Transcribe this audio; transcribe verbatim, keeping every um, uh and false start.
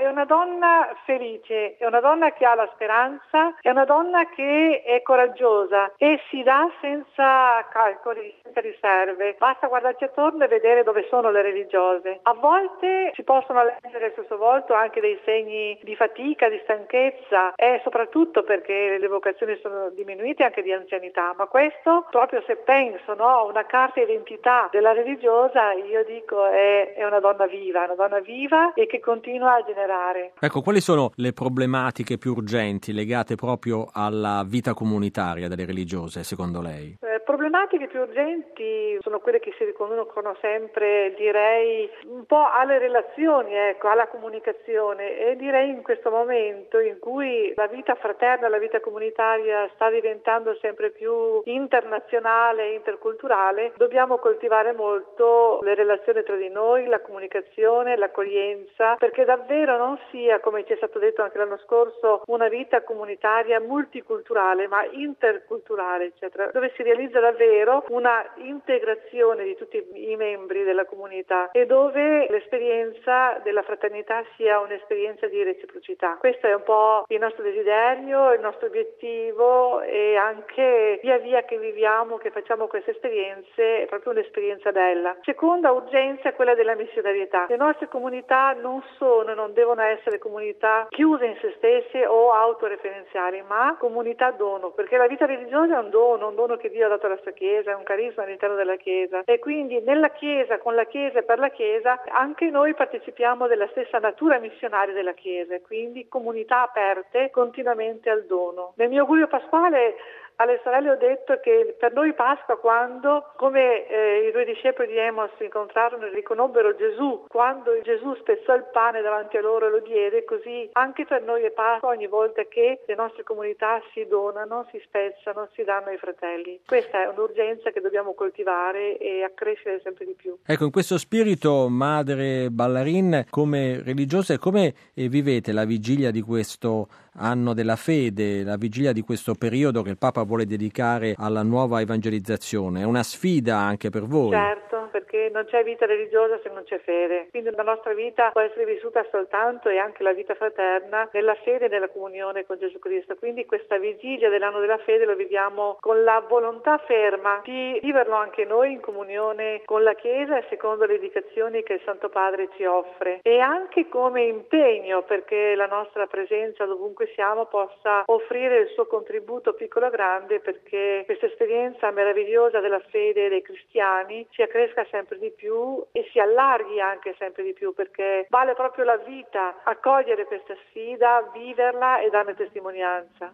È una donna felice, è una donna che ha la speranza, è una donna che è coraggiosa e si dà senza calcoli, senza riserve. Basta guardarci attorno e vedere dove sono le religiose. A volte si possono leggere sul suo volto anche dei segni di fatica, di stanchezza e soprattutto perché le vocazioni sono diminuite anche di anzianità, ma questo proprio se penso no, a una carta identità della religiosa, io dico è, è una donna viva, una donna viva e che continua a generare. Ecco, quali sono le problematiche più urgenti legate proprio alla vita comunitaria delle religiose, secondo lei? Eh, problematiche più urgenti sono quelle che si riconducono sempre, direi, un po' alle relazioni, ecco, alla comunicazione e direi in questo momento in cui la vita fraterna, la vita comunitaria sta diventando sempre più internazionale, interculturale, dobbiamo coltivare molto le relazioni tra di noi, la comunicazione, l'accoglienza, perché davvero non sia, come ci è stato detto anche l'anno scorso, una vita comunitaria multiculturale ma interculturale, eccetera, dove si realizza davvero una integrazione di tutti i membri della comunità e dove l'esperienza della fraternità sia un'esperienza di reciprocità. Questo è un po' il nostro desiderio, il nostro obiettivo e anche via via che viviamo, che facciamo queste esperienze, è proprio un'esperienza bella. Seconda urgenza è quella della missionarietà. Le nostre comunità non sono e non devono essere comunità chiuse in se stesse o autoreferenziali, ma comunità dono, perché la vita religiosa è un dono, un dono che Dio ha dato alla sua Chiesa, è un carisma all'interno della Chiesa e quindi nella Chiesa, con la Chiesa e per la Chiesa, anche noi partecipiamo della stessa natura missionaria della Chiesa, quindi comunità aperte continuamente al dono. Nel mio augurio pasquale alle sorelle ho detto che per noi Pasqua, quando, come eh, i due discepoli di Emos incontrarono e riconobbero Gesù, quando Gesù spezzò il pane davanti a loro e lo diede, così anche per noi è Pasqua ogni volta che le nostre comunità si donano, si spezzano, si danno ai fratelli. Questa è un'urgenza che dobbiamo coltivare e accrescere sempre di più. Ecco, in questo spirito, Madre Ballarin, come religiosa, come vivete la vigilia di questo anno della fede, la vigilia di questo periodo che il Papa vuole dedicare alla nuova evangelizzazione? È una sfida anche per voi? Certo, perché non c'è vita religiosa se non c'è fede. Quindi la nostra vita può essere vissuta soltanto, e anche la vita fraterna, nella fede e nella comunione con Gesù Cristo. Quindi questa vigilia dell'anno della fede lo viviamo con la volontà ferma di viverlo anche noi in comunione con la Chiesa e secondo le indicazioni che il Santo Padre ci offre. E anche come impegno perché la nostra presenza dovunque siamo possa offrire il suo contributo piccolo o grande perché questa esperienza meravigliosa della fede dei cristiani si accresca sempre di più e si allarghi anche sempre di più, perché vale proprio la vita accogliere questa sfida, viverla e darne testimonianza.